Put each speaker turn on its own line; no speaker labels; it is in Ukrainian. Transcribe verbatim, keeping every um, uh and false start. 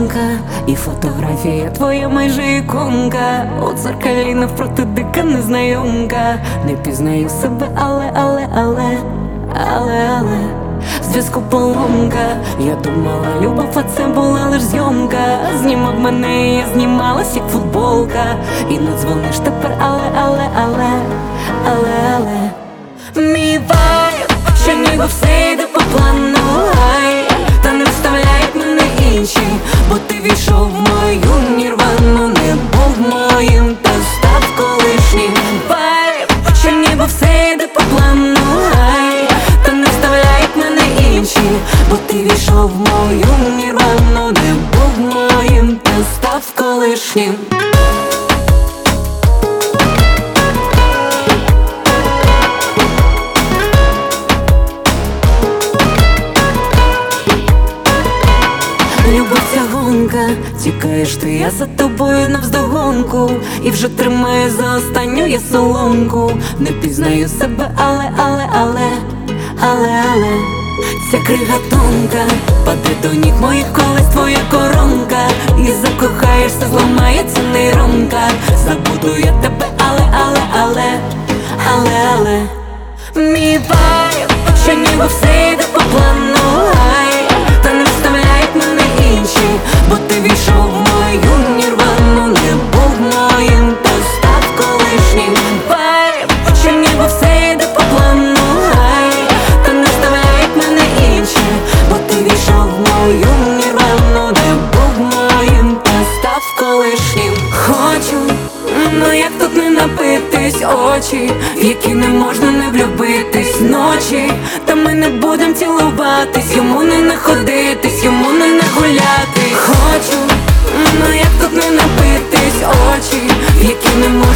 тонка, і фотографія твоя майже іконка. У дзеркалі навпроти дика незнайомка. Не пізнаю себе, але, але, але, але, але зв'язку поломка. Я думала, любов, а це була лиш зйомка. Знімав мене, і я знімалась, як футболка. І не дзвониш тепер, але, але, але, але, але мій вайб, що ніби все йде по плану, ай, та не вставляють мене інші, бо ти війшов в мою нірвану. Не був моїм, та став колишнім. Вайб, що ніби все йде по плану, ай, та не вставляють мене інші, бо ти війшов в мою нірвану. Не був моїм, та став колишнім. Любов ця гонка, тікаєш ти, я за тобою навздогонку. І вже тримаю за останню я соломку. Не пізнаю себе, але, але, але, але, але ця крига тонка, паде до ніг моїх колись твоя коронка. І закохаєшся, зламається нейронка. Забуду я тебе, але, але, але, але, але мій вайб, що ніби все йде по плану, ай, та не вставляють мене інші, бо ти війшов в мою нірвану. Не був моїм, та став колишнім. Вайб, що ніби все йде по плану, ай, та не вставляють мене інші, бо ти війшов в мою нірвану. Не був моїм, та став колишнім. Хочу, ну як тут не напитись, очі, в які не можна не влюбитись. Ночі, та ми не будем цілуватись. Йому не находитись, йому не нагуляти. Хочу, ну як тут не напитись, очі, в які не можна